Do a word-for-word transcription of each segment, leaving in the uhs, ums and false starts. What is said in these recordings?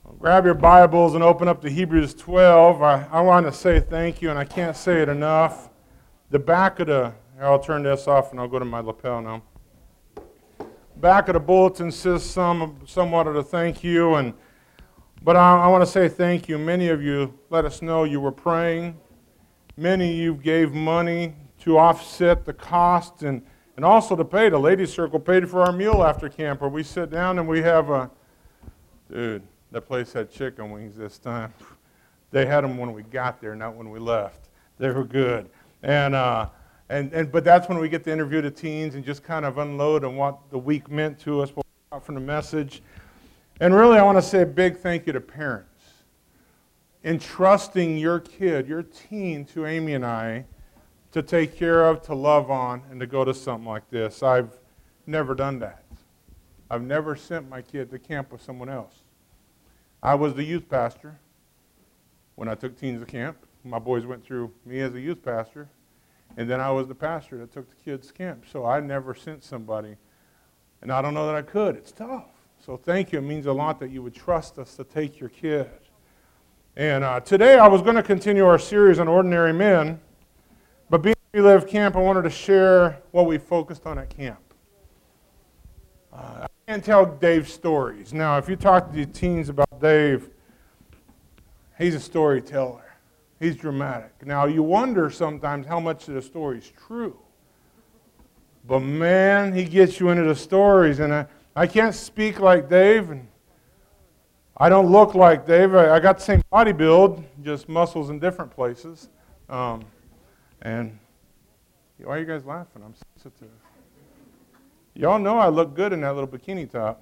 Well, grab your Bibles and open up to Hebrews twelve. I, I want to say thank you, and I can't say it enough. The back of the, here, I'll turn this off and I'll go to my lapel now. Back of the bulletin says some, somewhat of a thank you, and but I, I want to say thank you. Many of you let us know you were praying. Many of you gave money to offset the cost and, and also to pay. The Ladies Circle paid for our meal after camp, where we sit down and we have a, dude, that place had chicken wings this time. They had them when we got there, not when we left. They were good. And, uh, and, and but that's when we get to interview the teens and just kind of unload on what the week meant to us from the message. And really, I want to say a big thank you to parents. Entrusting your kid, your teen, to Amy and I to take care of, to love on, and to go to something like this. I've never done that. I've never sent my kid to camp with someone else. I was the youth pastor when I took teens to camp. My boys went through me as a youth pastor, and then I was the pastor that took the kids to camp. So I never sent somebody, and I don't know that I could. It's tough. So thank you. It means a lot that you would trust us to take your kid. And uh, today I was going to continue our series on ordinary men, but being we live camp, I wanted to share what we focused on at camp. Uh, I can't tell Dave stories. Now, if you talk to the teens about Dave, he's a storyteller. He's dramatic. Now, you wonder sometimes how much of the story is true. But man, he gets you into the stories. And I, I can't speak like Dave, and I don't look like Dave. I, I got the same body build, just muscles in different places. Um, and why are you guys laughing? I'm sensitive. Y'all know I look good in that little bikini top.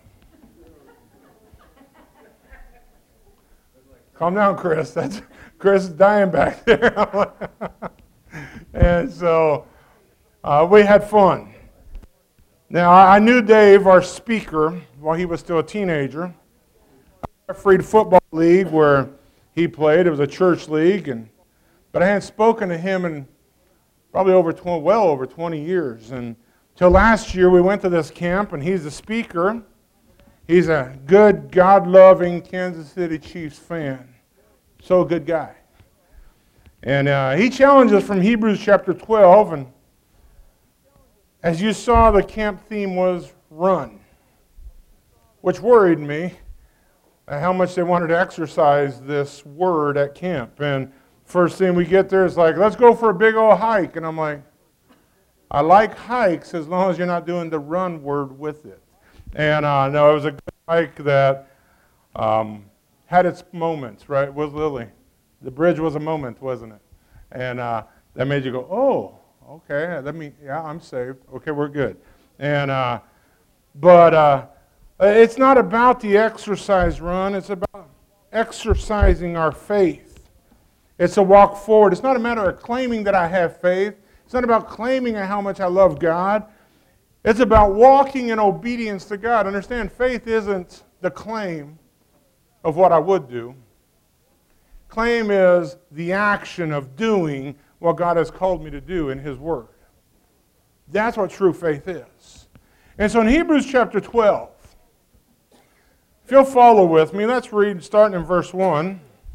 Calm down, Chris. That's Chris is dying back there. And so uh, we had fun. Now, I knew Dave, our speaker, while he was still a teenager. I freed football league where he played. It was a church league, and but I hadn't spoken to him in probably over twenty, well over twenty years. And till last year, we went to this camp, and he's the speaker. He's a good, God-loving Kansas City Chiefs fan. So a good guy. And uh, he challenged us from Hebrews chapter twelve, and as you saw, the camp theme was run, which worried me, how much they wanted to exercise this word at camp. And first thing we get there is like, let's go for a big old hike. And I'm like, I like hikes as long as you're not doing the run word with it. And uh, no, it was a good hike that um, had its moments, right? Was Lily. The bridge was a moment, wasn't it? And uh, that made you go, oh, okay, let me, yeah, I'm saved. Okay, we're good. And, uh, but uh, it's not about the exercise run. It's about exercising our faith. It's a walk forward. It's not a matter of claiming that I have faith. It's not about claiming how much I love God. It's about walking in obedience to God. Understand, faith isn't the claim of what I would do. Claim is the action of doing what God has called me to do in His Word. That's what true faith is. And so in Hebrews chapter twelve, if you'll follow with me, let's read starting in verse one.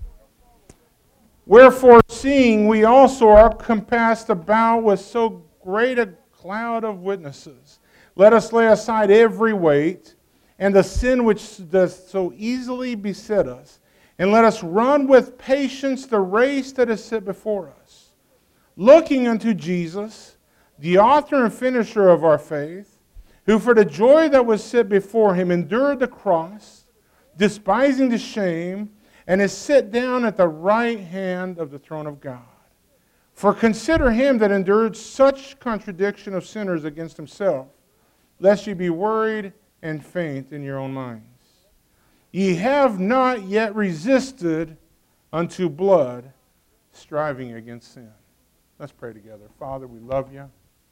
Wherefore, seeing we also are compassed about with so great a cloud of witnesses, let us lay aside every weight and the sin which does so easily beset us, and let us run with patience the race that is set before us, looking unto Jesus, the author and finisher of our faith, who for the joy that was set before him endured the cross, despising the shame, and is set down at the right hand of the throne of God. For consider him that endured such contradiction of sinners against himself, lest ye be worried and faint in your own minds. Ye have not yet resisted unto blood, striving against sin. Let's pray together. Father, we love you.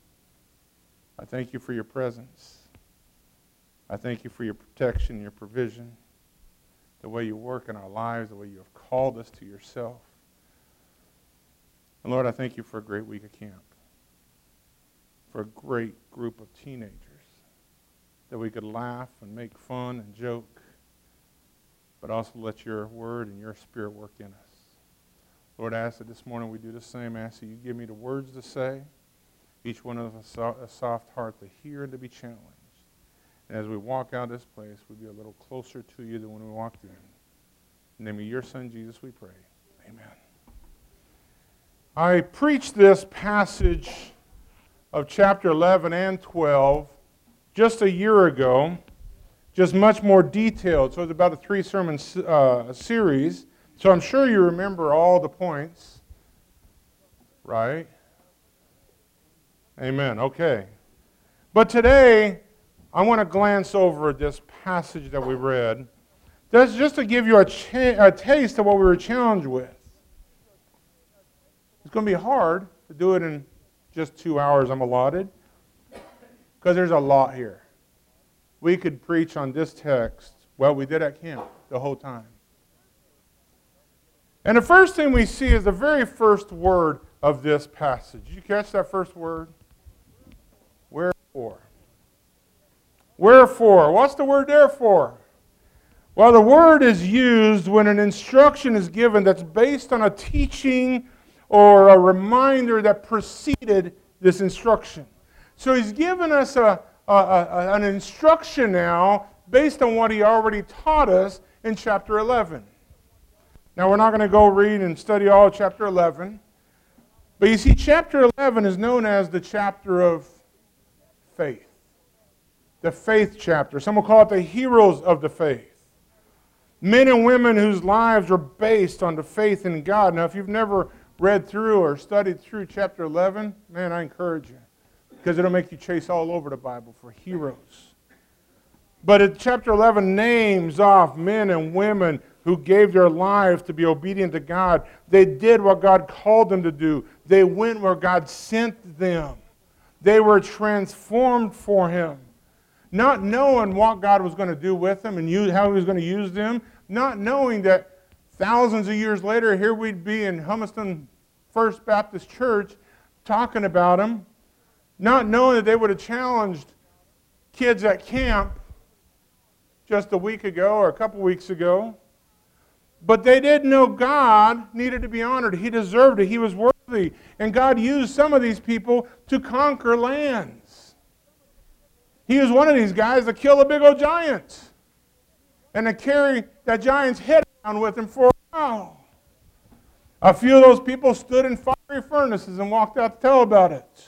I thank you for your presence. I thank you for your protection, your provision, the way you work in our lives, the way you have called us to yourself. And Lord, I thank you for a great week of camp, for a great group of teenagers that we could laugh and make fun and joke. but also let your word and your spirit work in us. Lord, I ask that this morning we do the same. I ask that you give me the words to say, each one of us a soft heart to hear and to be challenged. And as we walk out of this place, we'll be a little closer to you than when we walked in. In the name of your Son, Jesus, we pray. Amen. I preached this passage of chapter eleven and twelve just a year ago, just much more detailed. So it's about a three-sermon uh, series. So I'm sure you remember all the points, right? Amen. Okay. But today, I want to glance over this passage that we read. That's just to give you a, cha- a taste of what we were challenged with. It's going to be hard to do it in just two hours I'm allotted, because there's a lot here. We could preach on this text, well, we did at camp the whole time. And the first thing we see is the very first word of this passage. Did you catch that first word? Wherefore. Wherefore. What's the word therefore? Well, the word is used when an instruction is given that's based on a teaching or a reminder that preceded this instruction. So he's given us a, a, a, an instruction now based on what he already taught us in chapter eleven. Now, we're not going to go read and study all of chapter eleven. But you see, chapter eleven is known as the chapter of faith. The faith chapter. Some will call it the heroes of the faith. Men and women whose lives are based on the faith in God. Now, if you've never read through or studied through chapter eleven, man, I encourage you. Because it'll make you chase all over the Bible for heroes. But in chapter eleven names off men and women who gave their lives to be obedient to God. They did what God called them to do. They went where God sent them. They were transformed for Him. Not knowing what God was going to do with them and use, how He was going to use them. Not knowing that thousands of years later, here we'd be in Humiston First Baptist Church talking about them. Not knowing that they would have challenged kids at camp just a week ago or a couple weeks ago. But they did know God needed to be honored. He deserved it. He was worthy. And God used some of these people to conquer lands. He used one of these guys to kill a big old giant and to carry that giant's head around with him for a while. A few of those people stood in fiery furnaces and walked out to tell about it.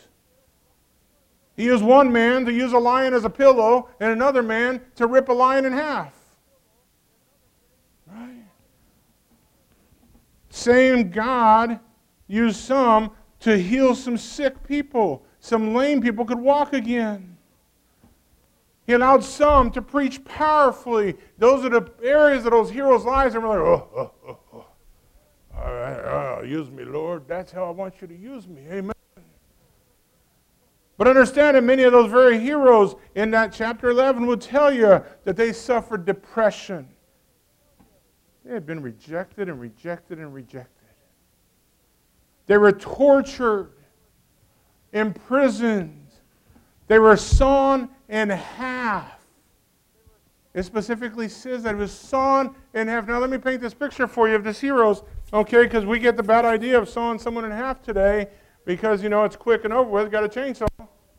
He used one man to use a lion as a pillow and another man to rip a lion in half. Right? Same God used some to heal some sick people. Some lame people could walk again. He allowed some to preach powerfully. Those are the areas of those heroes' lives that were like, oh, oh, oh, oh. All right, oh, use me, Lord. That's how I want you to use me. Amen. But understand that many of those very heroes in that chapter eleven would tell you that they suffered depression. They had been rejected and rejected and rejected. They were tortured, imprisoned. They were sawn in half. It specifically says that it was sawn in half. Now let me paint this picture for you of these heroes, okay, because we get the bad idea of sawing someone in half today because, you know, it's quick and over with, got a chainsaw.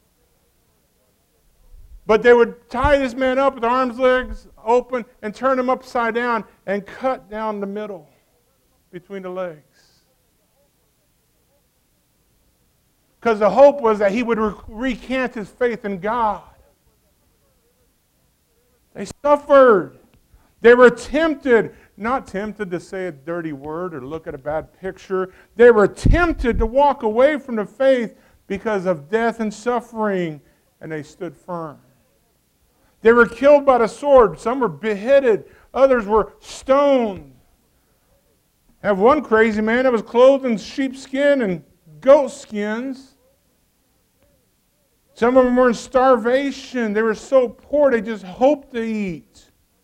But they would tie this man up with arms, legs open, and turn him upside down and cut down the middle between the legs. Because the hope was that he would re- recant his faith in God. They suffered. They were tempted, not tempted to say a dirty word or look at a bad picture. They were tempted to walk away from the faith because of death and suffering, and they stood firm. They were killed by the sword. Some were beheaded. Others were stoned. I have one crazy man that was clothed in sheepskin and goat skins. Some of them were in starvation. They were so poor they just hoped to eat.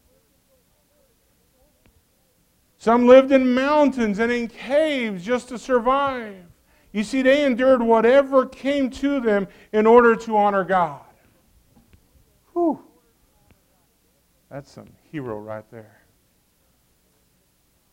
Some lived in mountains and in caves just to survive. You see, they endured whatever came to them in order to honor God. Whew. That's some hero right there.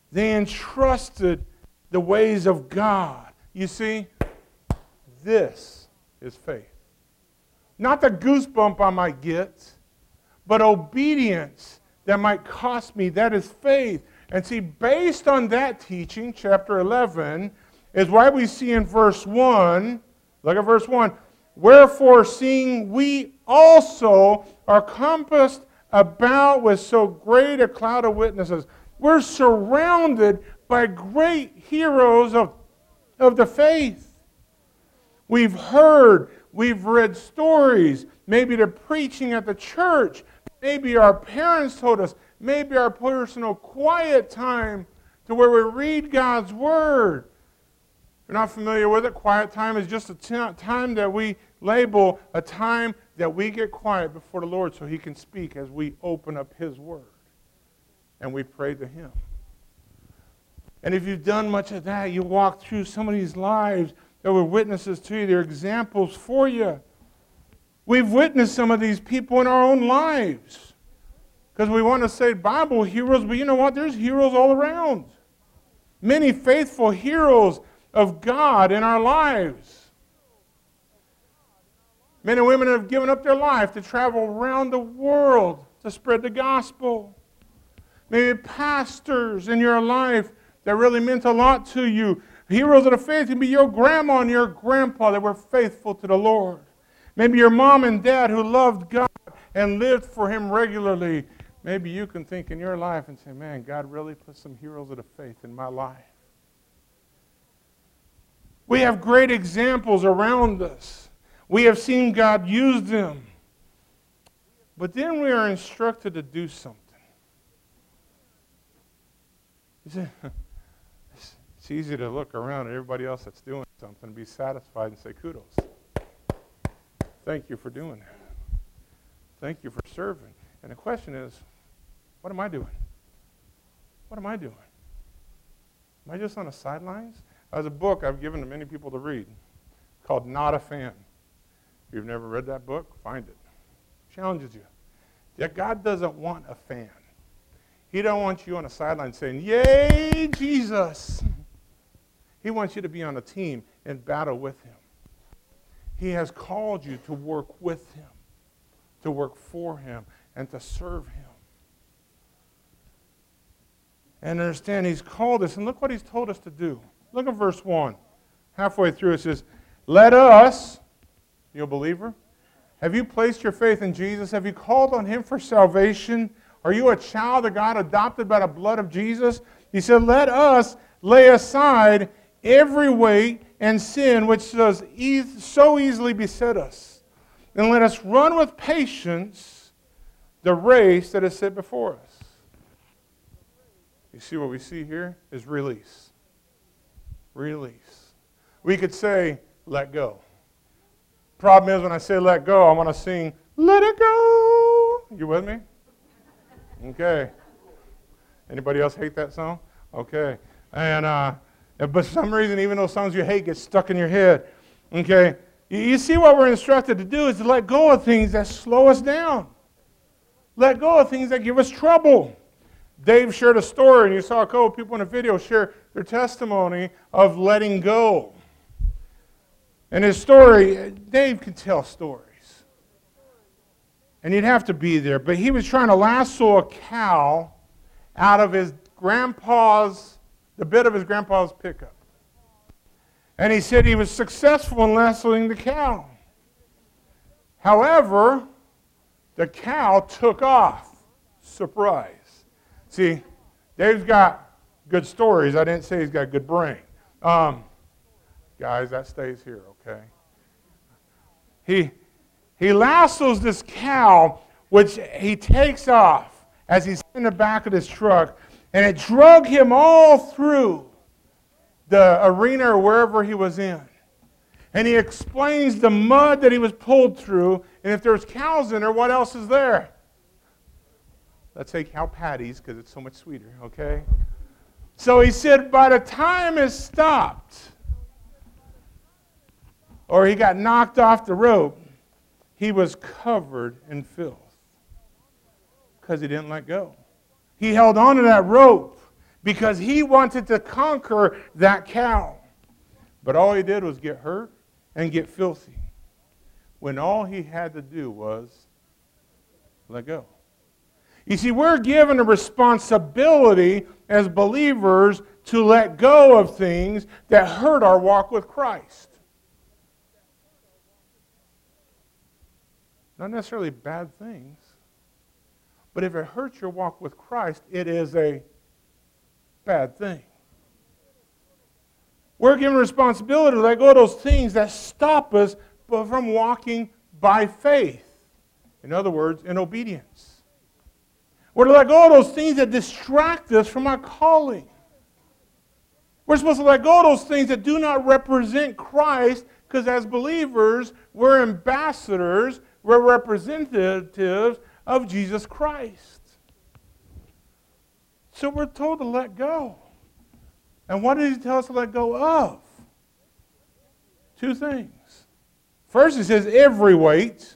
They entrusted the ways of God. You see, this is faith. Not the goosebump I might get, but obedience that might cost me. That is faith. And see, based on that teaching, chapter eleven, is why we see in verse one, look at verse one, wherefore seeing we also are compassed about with so great a cloud of witnesses. We're surrounded by great heroes of, of the faith. We've heard, we've read stories, maybe the preaching at the church, maybe our parents told us, maybe our personal quiet time to where we read God's Word. If you're not familiar with it, quiet time is just a t- time that we label a time that we get quiet before the Lord so He can speak as we open up His Word and we pray to Him. And if you've done much of that, you walk through some of these lives that were witnesses to you. They're examples for you. We've witnessed some of these people in our own lives. Because we want to say Bible heroes, but you know what? There's heroes all around. Many faithful heroes of God in our lives. Men and women have given up their life to travel around the world to spread the gospel. Maybe pastors in your life that really meant a lot to you. Heroes of the faith can be your grandma and your grandpa that were faithful to the Lord. Maybe your mom and dad who loved God and lived for Him regularly. Maybe you can think in your life and say, man, God really put some heroes of the faith in my life. We have great examples around us. We have seen God use them. But then we are instructed to do something. You see, it's easy to look around at everybody else that's doing something and be satisfied and say, kudos. Thank you for doing that. Thank you for serving. And the question is, what am I doing? What am I doing? Am I just on the sidelines? There's a book I've given to many people to read called Not a Fan. If you've never read that book, find it. Challenges you. That God doesn't want a fan. He don't want you on the sideline saying, yay, Jesus. He wants you to be on a team in battle with Him. He has called you to work with Him, to work for Him, and to serve Him. And understand He's called us, and look what He's told us to do. Look at verse one. Halfway through it says, let us, you a believer? Have you placed your faith in Jesus? Have you called on Him for salvation? Are you a child of God adopted by the blood of Jesus? He said, let us lay aside every weight and sin which does e- so easily beset us. And let us run with patience the race that is set before us. You see what we see here is release. Release. We could say, let go. Problem is when I say let go, I want to sing, let it go. You with me? Okay. Anybody else hate that song? Okay. And uh, but for some reason, even those songs you hate get stuck in your head. Okay. You, you see what we're instructed to do is to let go of things that slow us down. Let go of things that give us trouble. Dave shared a story, and you saw a couple of people in a video share their testimony of letting go. And his story, Dave could tell stories. And you'd have to be there. But he was trying to lasso a cow out of his grandpa's, the bed of his grandpa's pickup. And he said he was successful in lassoing the cow. However, the cow took off. Surprise. See, Dave's got good stories. I didn't say he's got a good brain. Um, guys, that stays here, okay? He... He lassos this cow, which he takes off as he's in the back of this truck, and it drug him all through the arena or wherever he was in. And he explains the mud that he was pulled through, and if there's cows in there, what else is there? Let's say cow patties, because it's so much sweeter, okay? So he said by the time it stopped, or he got knocked off the rope, he was covered in filth because he didn't let go. He held on to that rope because he wanted to conquer that cow. But all he did was get hurt and get filthy, when all he had to do was let go. You see, we're given a responsibility as believers to let go of things that hurt our walk with Christ. Not necessarily bad things, but if it hurts your walk with Christ, it is a bad thing. We're given responsibility to let go of those things that stop us from walking by faith. In other words, in obedience. We're to let go of those things that distract us from our calling. We're supposed to let go of those things that do not represent Christ, because as believers, we're ambassadors, we're representatives of Jesus Christ. So we're told to let go. And what did he tell us to let go of? Two things. First, he says every weight.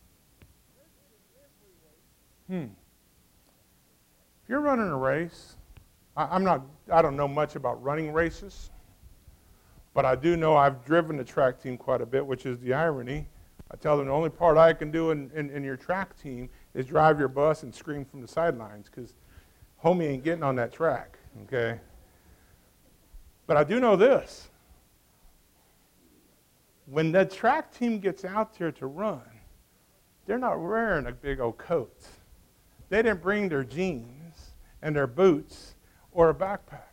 Hmm. If you're running a race, I, I'm not, I don't know much about running races, but I do know I've driven the track team quite a bit, which is the irony. I tell them the only part I can do in, in, in your track team is drive your bus and scream from the sidelines, because homie ain't getting on that track, okay? But I do know this. When the track team gets out there to run, they're not wearing a big old coat. They didn't bring their jeans and their boots or a backpack.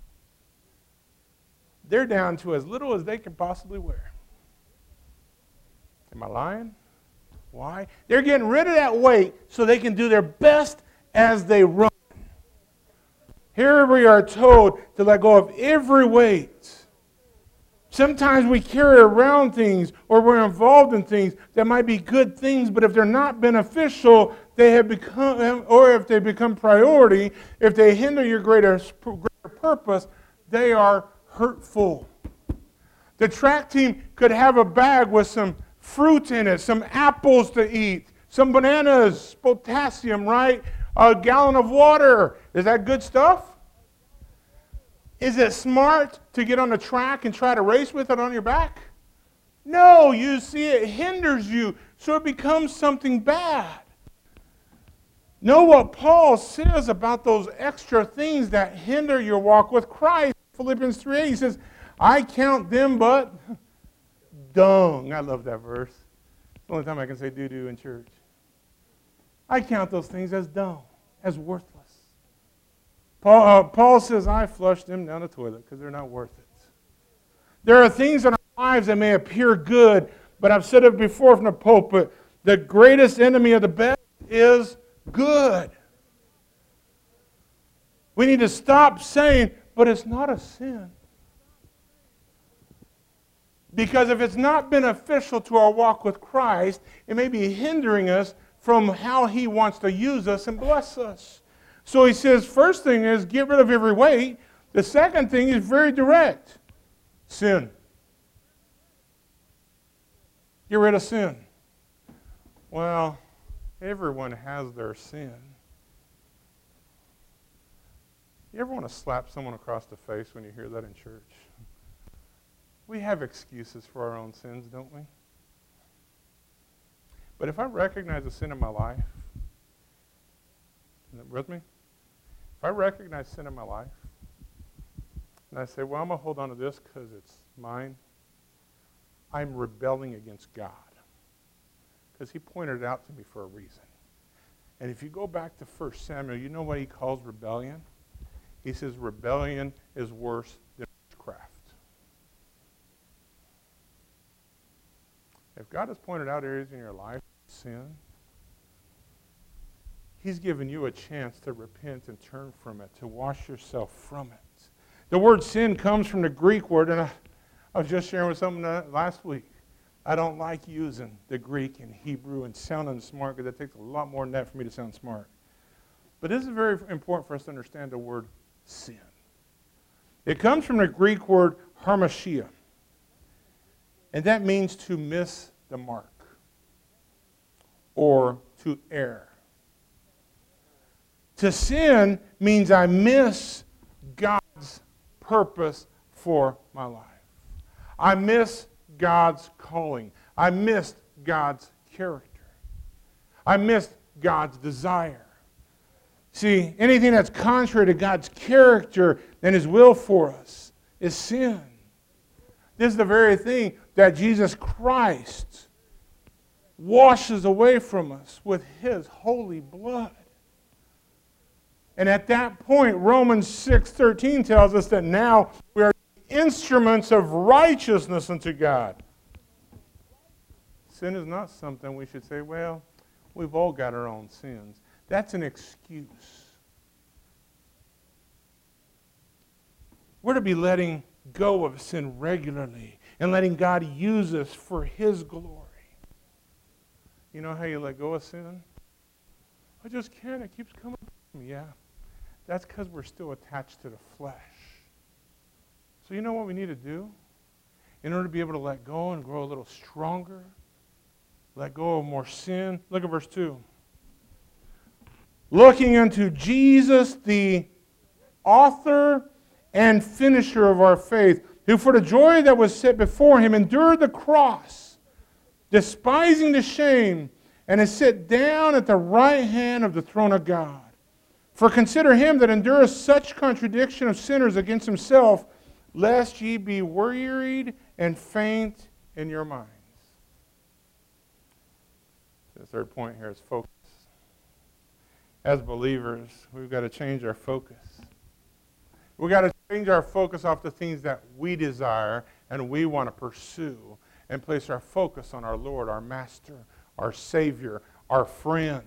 They're down to as little as they can possibly wear. Am I lying? Why? They're getting rid of that weight so they can do their best as they run. Here we are told to let go of every weight. Sometimes we carry around things, or we're involved in things that might be good things, but if they're not beneficial, they have become, or if they become priority, if they hinder your greater, greater purpose, they are hurtful. The track team could have a bag with some fruit in it, some apples to eat, some bananas, potassium, right? A gallon of water. Is that good stuff? Is it smart to get on the track and try to race with it on your back? No, you see, it hinders you, so it becomes something bad. Know what Paul says about those extra things that hinder your walk with Christ. Philippians three eight, he says, I count them but dung. I love that verse. It's the only time I can say doo-doo in church. I count those things as dung, as worthless. Paul, uh, Paul says, I flush them down the toilet because they're not worth it. There are things in our lives that may appear good, but I've said it before from the pulpit, the greatest enemy of the best is good. We need to stop saying, but it's not a sin. Because if it's not beneficial to our walk with Christ, it may be hindering us from how He wants to use us and bless us. So he says, first thing is get rid of every weight. The second thing is very direct. Sin. Get rid of sin. Well, everyone has their sin. You ever want to slap someone across the face when you hear that in church? We have excuses for our own sins, don't we? But if I recognize a sin in my life, is it with me? If I recognize sin in my life, and I say, well, I'm going to hold on to this because it's mine, I'm rebelling against God. Because He pointed it out to me for a reason. And if you go back to First Samuel, you know what He calls rebellion? He says rebellion is worse than witchcraft. If God has pointed out areas in your life of sin, He's given you a chance to repent and turn from it, to wash yourself from it. The word sin comes from the Greek word, and I, I was just sharing with someone last week. I don't like using the Greek and Hebrew and sounding smart because it takes a lot more than that for me to sound smart. But this is very important for us to understand the word sin. It comes from the Greek word hamartia, and that means to miss the mark or to err. To sin means I miss purpose for my life. I miss God's calling. I missed God's character. I missed God's desire. See, anything that's contrary to God's character and His will for us is sin. This is the very thing that Jesus Christ washes away from us with His holy blood. And at that point, Romans six thirteen tells us that now we are instruments of righteousness unto God. Sin is not something we should say, well, we've all got our own sins. That's an excuse. We're to be letting go of sin regularly and letting God use us for His glory. You know how you let go of sin? I just can't. It keeps coming to me. Yeah. That's because we're still attached to the flesh. So you know what we need to do? In order to be able to let go and grow a little stronger, let go of more sin. Look at verse two. Looking unto Jesus, the author and finisher of our faith, who for the joy that was set before Him endured the cross, despising the shame, and is set down at the right hand of the throne of God. For consider Him that endureth such contradiction of sinners against Himself, lest ye be wearied and faint in your minds. The third point here is focus. As believers, we've got to change our focus. We've got to change our focus off the things that we desire and we want to pursue and place our focus on our Lord, our Master, our Savior, our friend.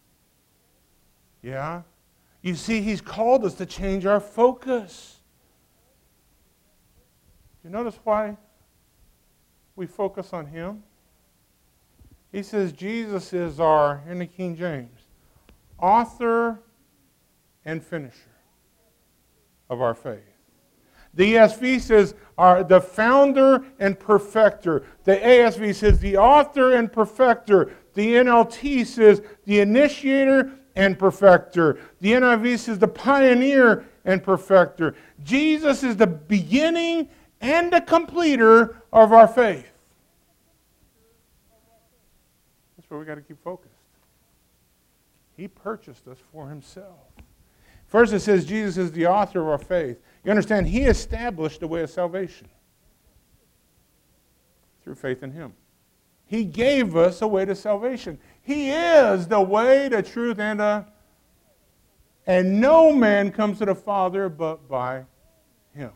Yeah? You see, He's called us to change our focus. You notice why we focus on Him? He says Jesus is our, in the King James, author and finisher of our faith. The E S V says our, the founder and perfecter. The A S V says the author and perfecter. The N L T says the initiator and perfecter. The N I V says the pioneer and perfecter. Jesus is the beginning and the completer of our faith. That's where we got to keep focused. He purchased us for Himself. First it says Jesus is the author of our faith. You understand, He established the way of salvation through faith in Him. He gave us a way to salvation. He is the way, the truth, and the... And no man comes to the Father but by Him.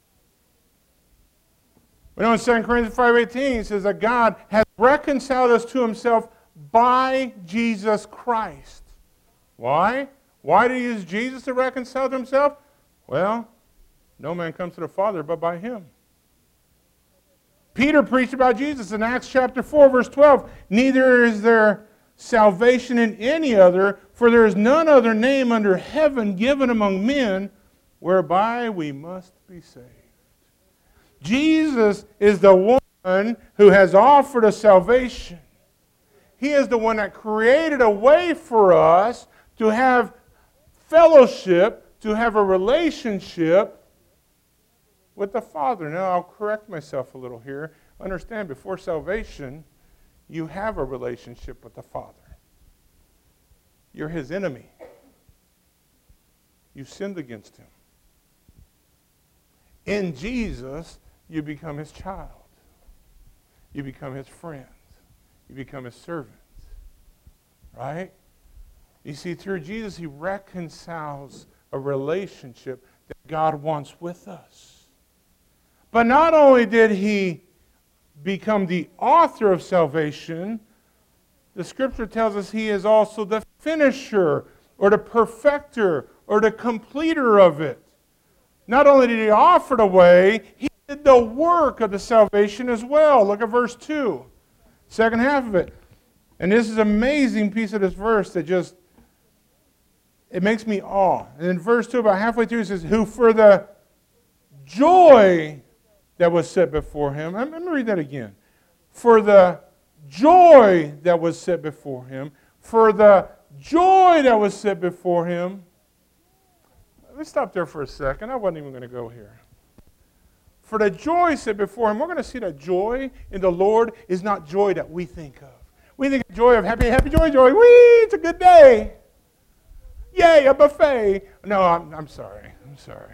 We know in Second Corinthians five eighteen, it says that God has reconciled us to Himself by Jesus Christ. Why? Why did He use Jesus to reconcile to Himself? Well, no man comes to the Father but by Him. Peter preached about Jesus in Acts chapter four, verse twelve. Neither is there salvation in any other, for there is none other name under heaven given among men whereby we must be saved. Jesus is the one who has offered us salvation. He is the one that created a way for us to have fellowship, to have a relationship with the Father. Now, I'll correct myself a little here. Understand, before salvation, you have a relationship with the Father. You're His enemy. You sinned against Him. In Jesus, you become His child. You become His friend. You become His servant. Right? You see, through Jesus, He reconciles a relationship that God wants with us. But not only did He become the author of salvation, the Scripture tells us He is also the finisher, or the perfecter, or the completer of it. Not only did He offer the way, He did the work of the salvation as well. Look at verse two, second half of it. And this is an amazing piece of this verse that just, it makes me awe. And in verse two, about halfway through, it says, who for the joy that was set before Him. Let me read that again. For the joy that was set before Him. For the joy that was set before Him. Let's stop there for a second. I wasn't even going to go here. For the joy set before him. We're going to see that joy in the Lord is not joy that we think of. We think of joy of happy, happy, joy, joy. Whee, it's a good day. Yay, a buffet. No, I'm, I'm sorry. I'm sorry.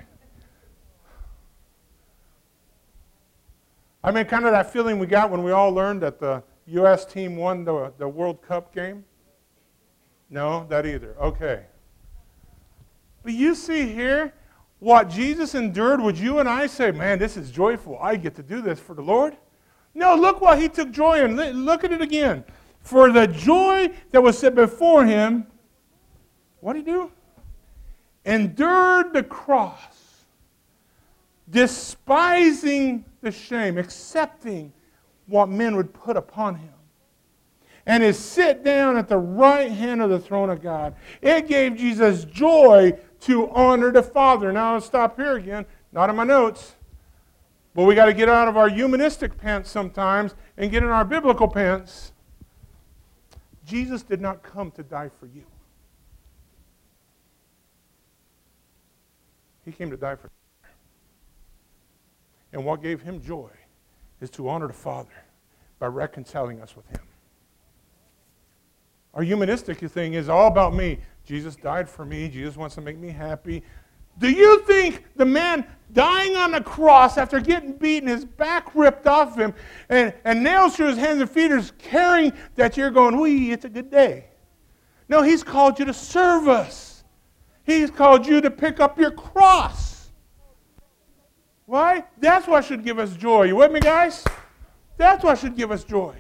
I mean, kind of that feeling we got when we all learned that the U S team won the, the World Cup game. No, that either. Okay. But you see here, what Jesus endured, would you and I say, man, this is joyful. I get to do this for the Lord? No, look what he took joy in. Look at it again. For the joy that was set before him, what did he do? Endured the cross, despising the shame, accepting what men would put upon him, and is sit down at the right hand of the throne of God. It gave Jesus joy to honor the Father. Now I'll stop here again, not in my notes, but we got to get out of our humanistic pants sometimes and get in our biblical pants. Jesus did not come to die for you. He came to die for you. And what gave him joy is to honor the Father by reconciling us with him. Our humanistic thing is all about me. Jesus died for me. Jesus wants to make me happy. Do you think the man dying on the cross after getting beaten, his back ripped off him, and, and nails through his hands and feet is caring that you're going, wee, it's a good day? No, he's called you to serve us. He's called you to pick up your cross. Why? That's what should give us joy. You with me, guys? That's what should give us joy.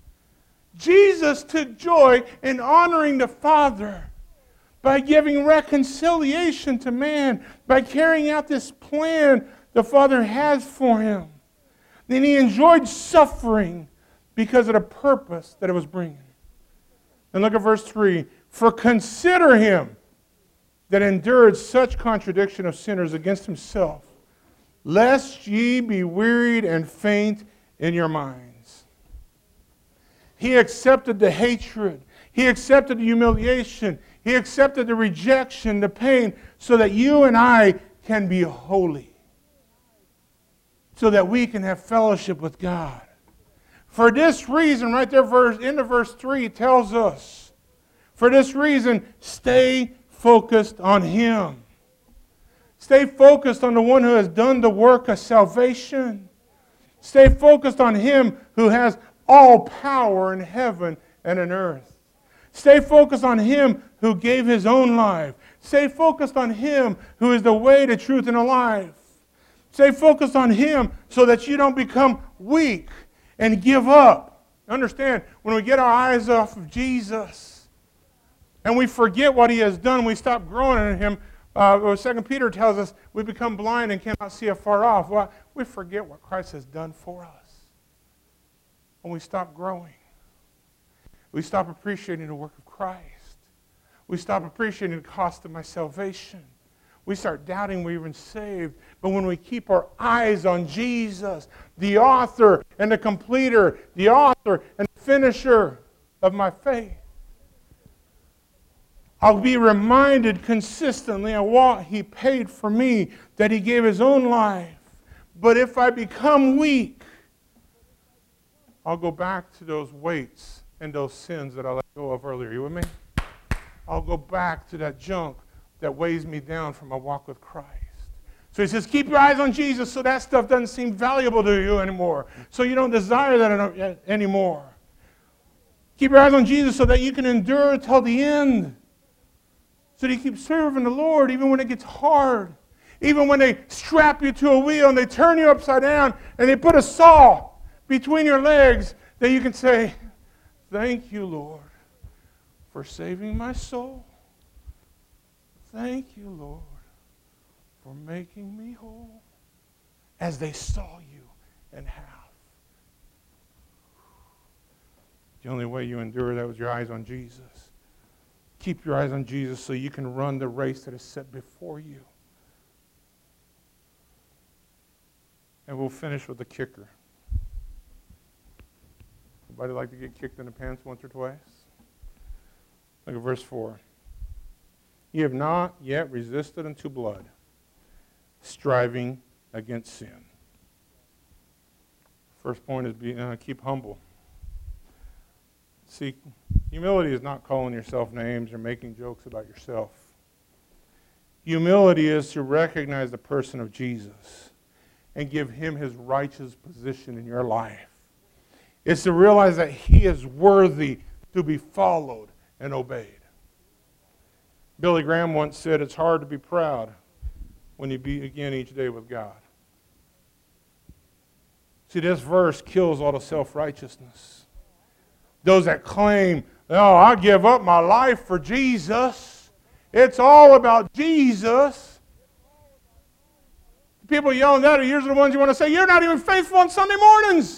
Jesus took joy in honoring the Father by giving reconciliation to man, by carrying out this plan the Father has for him. Then he enjoyed suffering because of the purpose that it was bringing. And look at verse three. For consider him that endured such contradiction of sinners against himself, lest ye be wearied and faint in your minds. He accepted the hatred. He accepted the humiliation. He accepted the rejection, the pain, so that you and I can be holy. So that we can have fellowship with God. For this reason, right there, verse, into verse three tells us, for this reason, stay focused on him. Stay focused on the one who has done the work of salvation. Stay focused on him who has all power in heaven and in earth. Stay focused on him who gave his own life. Stay focused on him who is the way, the truth, and the life. Stay focused on him so that you don't become weak and give up. Understand, when we get our eyes off of Jesus and we forget what he has done, we stop growing in him. Uh, Second Peter tells us we become blind and cannot see afar off. Well, we forget what Christ has done for us. When we stop growing, we stop appreciating the work of Christ. We stop appreciating the cost of my salvation. We start doubting we're even saved. But when we keep our eyes on Jesus, the author and the completer, the author and the finisher of my faith, I'll be reminded consistently of what he paid for me, that he gave his own life. But if I become weak, I'll go back to those weights and those sins that I let go of earlier. You with me? I'll go back to that junk that weighs me down from my walk with Christ. So he says, keep your eyes on Jesus so that stuff doesn't seem valuable to you anymore. So you don't desire that anymore. Keep your eyes on Jesus so that you can endure till the end. So that you keep serving the Lord even when it gets hard. Even when they strap you to a wheel and they turn you upside down and they put a saw between your legs, that you can say, thank you, Lord, for saving my soul. Thank you, Lord, for making me whole, as they saw you and have. The only way you endure that was your eyes on Jesus. Keep your eyes on Jesus so you can run the race that is set before you. And we'll finish with the kicker. Anybody like to get kicked in the pants once or twice? Look at verse four. You have not yet resisted unto blood, striving against sin. First point is be, uh, keep humble. See, humility is not calling yourself names or making jokes about yourself. Humility is to recognize the person of Jesus and give him his righteous position in your life. It's to realize that he is worthy to be followed and obeyed. Billy Graham once said, it's hard to be proud when you begin each day with God. See, this verse kills all the self-righteousness. Those that claim, oh, I give up my life for Jesus. It's all about Jesus. People yelling that are usually the ones you want to say, you're not even faithful on Sunday mornings.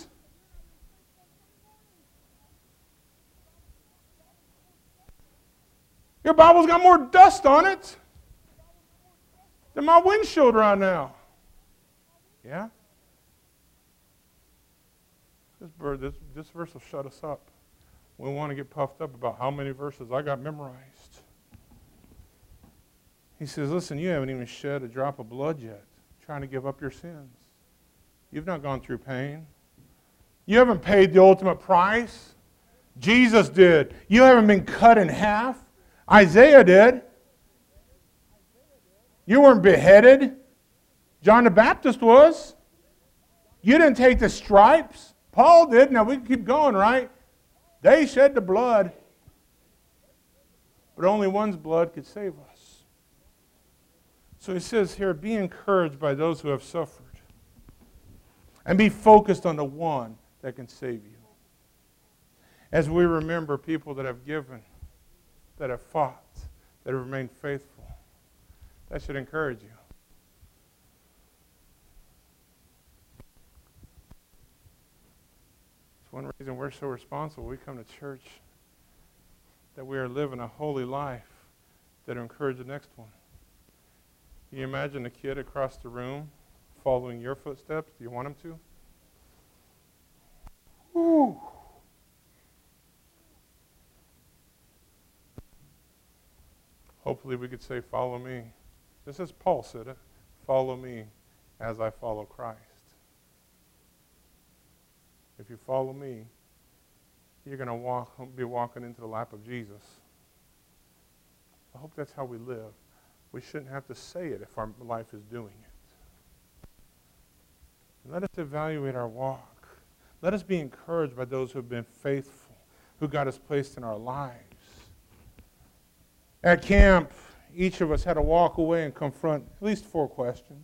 Your Bible's got more dust on it than my windshield right now. Yeah? This, bird, this, this verse will shut us up. We want to get puffed up about how many verses I got memorized. He says, listen, you haven't even shed a drop of blood yet, trying to give up your sins. You've not gone through pain. You haven't paid the ultimate price. Jesus did. You haven't been cut in half. Isaiah did. You weren't beheaded. John the Baptist was. You didn't take the stripes. Paul did. Now we can keep going, right? They shed the blood. But only one's blood could save us. So he says here, be encouraged by those who have suffered. And be focused on the one that can save you. As we remember people that have given, that have fought, that have remained faithful, that should encourage you. It's one reason we're so responsible. We come to church that we are living a holy life that will encourage the next one. Can you imagine a kid across the room following your footsteps? Do you want him to? Whew. Hopefully we could say, follow me. Just as Paul said it, follow me as I follow Christ. If you follow me, you're going to walk, be walking into the lap of Jesus. I hope that's how we live. We shouldn't have to say it if our life is doing it. Let us evaluate our walk. Let us be encouraged by those who have been faithful, who God has placed in our lives. At camp, each of us had to walk away and confront at least four questions.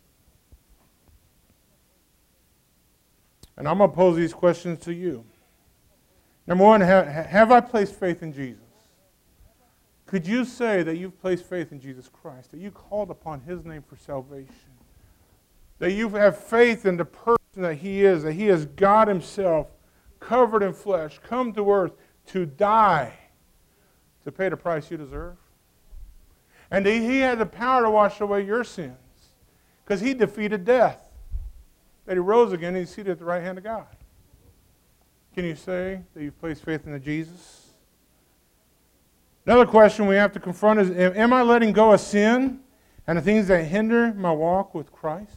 And I'm going to pose these questions to you. Number one, have, have I placed faith in Jesus? Could you say that you've placed faith in Jesus Christ, that you called upon his name for salvation, that you have faith in the person that he is, that he is God himself, covered in flesh, come to earth to die, to pay the price you deserve? And that he had the power to wash away your sins because he defeated death. That he rose again and he's seated at the right hand of God. Can you say that you've placed faith in the Jesus? Another question we have to confront is, am I letting go of sin and the things that hinder my walk with Christ?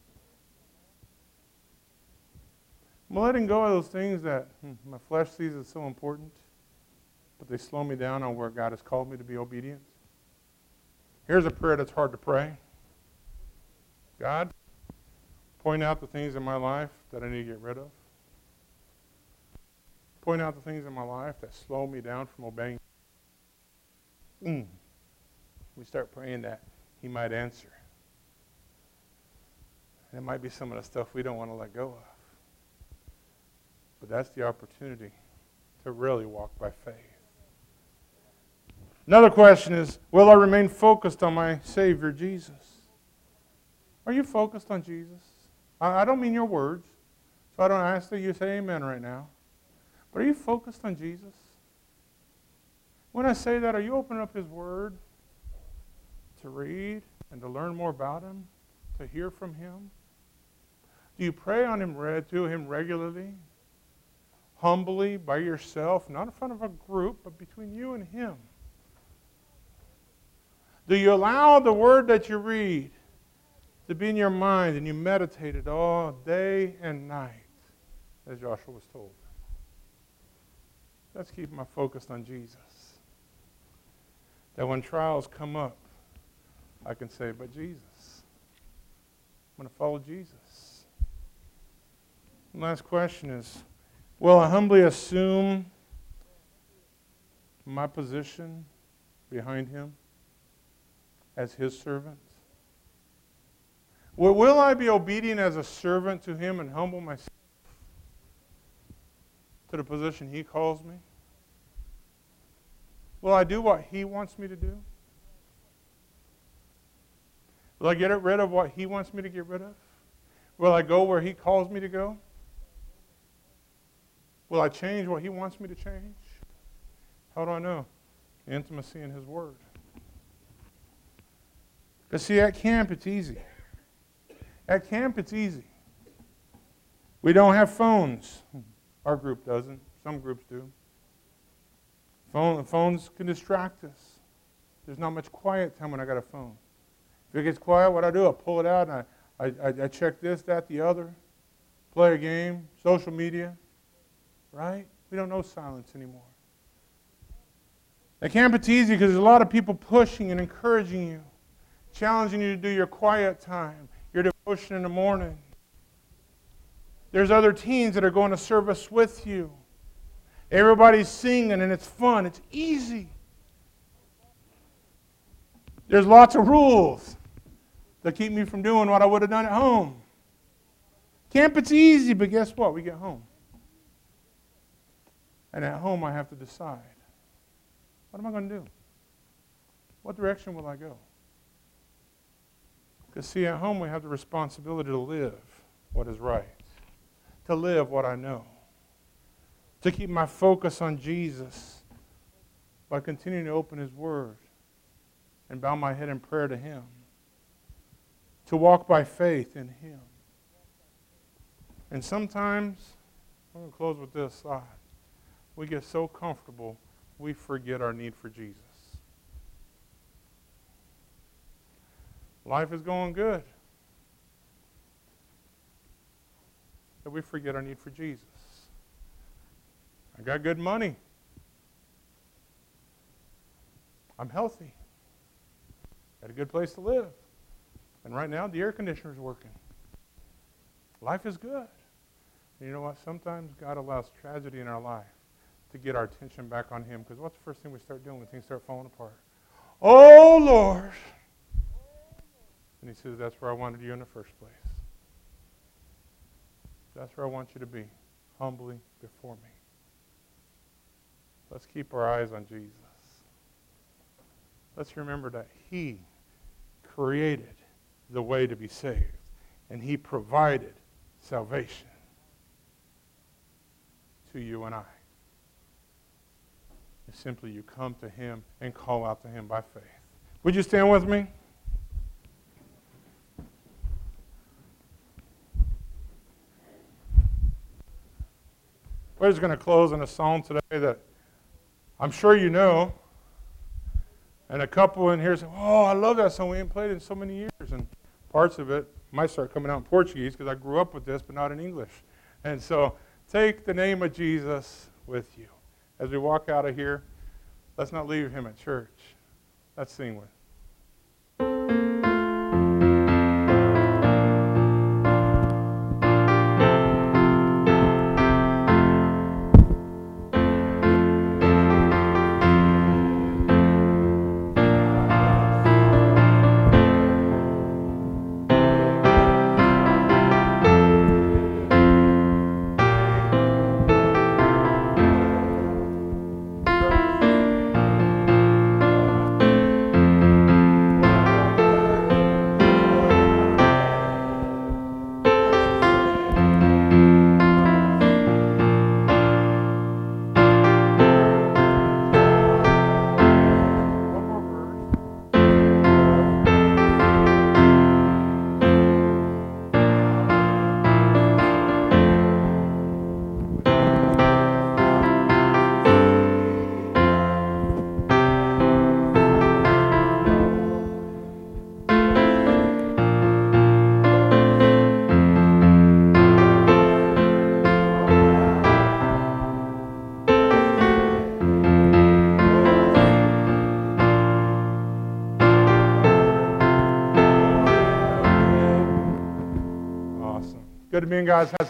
Am I letting go of those things that hmm, my flesh sees as so important, but they slow me down on where God has called me to be obedient? Here's a prayer that's hard to pray. God, point out the things in my life that I need to get rid of. Point out the things in my life that slow me down from obeying. Mm. We start praying that he might answer. And it might be some of the stuff we don't want to let go of. But that's the opportunity to really walk by faith. Another question is, will I remain focused on my Savior, Jesus? Are you focused on Jesus? I, I don't mean your words, so I don't ask that you say amen right now. But are you focused on Jesus? When I say that, are you opening up his word to read and to learn more about him, to hear from him? Do you pray on him, read to him regularly, humbly, by yourself, not in front of a group, but between you and him? Do you allow the word that you read to be in your mind and you meditate it all day and night? as Joshua was told. Let's keep my focus on Jesus. That when trials come up, I can say, but Jesus. I'm going to follow Jesus. And last question is, will I humbly assume my position behind him as his servant? Will, will I be obedient as a servant to him and humble myself to the position he calls me? Will I do what he wants me to do? Will I get rid of what he wants me to get rid of? Will I go where he calls me to go? Will I change what he wants me to change? How do I know? Intimacy in his word. Because see, at camp it's easy. At camp it's easy. We don't have phones. Our group doesn't. Some groups do. Phone, phones can distract us. There's not much quiet time when I got a phone. If it gets quiet, what I do, I pull it out and I, I, I check this, that, the other. Play a game, social media. Right? We don't know silence anymore. At camp it's easy because there's a lot of people pushing and encouraging you, challenging you to do your quiet time, your devotion in the morning. There's other teens that are going to service with you. Everybody's singing and it's fun. It's easy. There's lots of rules that keep me from doing what I would have done at home. Camp it's easy, but guess what? We get home. And at home I have to decide, what am I going to do? What direction will I go? Because see, at home we have the responsibility to live what is right, to live what I know, to keep my focus on Jesus by continuing to open his word and bow my head in prayer to him, to walk by faith in him. And sometimes, I'm going to close with this thought, we get so comfortable we forget our need for Jesus. Life is going good, but we forget our need for Jesus. I got good money. I'm healthy. Got a good place to live. And right now, the air conditioner's working. Life is good. And you know what? Sometimes God allows tragedy in our life to get our attention back on him. Because what's the first thing we start doing when things start falling apart? Oh, Lord. And he says, that's where I wanted you in the first place. That's where I want you to be, humbly before me. Let's keep our eyes on Jesus. Let's remember that he created the way to be saved, and he provided salvation to you and I. It's simply you come to him and call out to him by faith. Would you stand with me? We're just going to close in a song today that I'm sure you know. And a couple in here say, oh, I love that song. We ain't played it in so many years. And parts of it might start coming out in Portuguese because I grew up with this, but not in English. And so take the name of Jesus with you. As we walk out of here, let's not leave him at church. Let's sing with. good to be in God's house.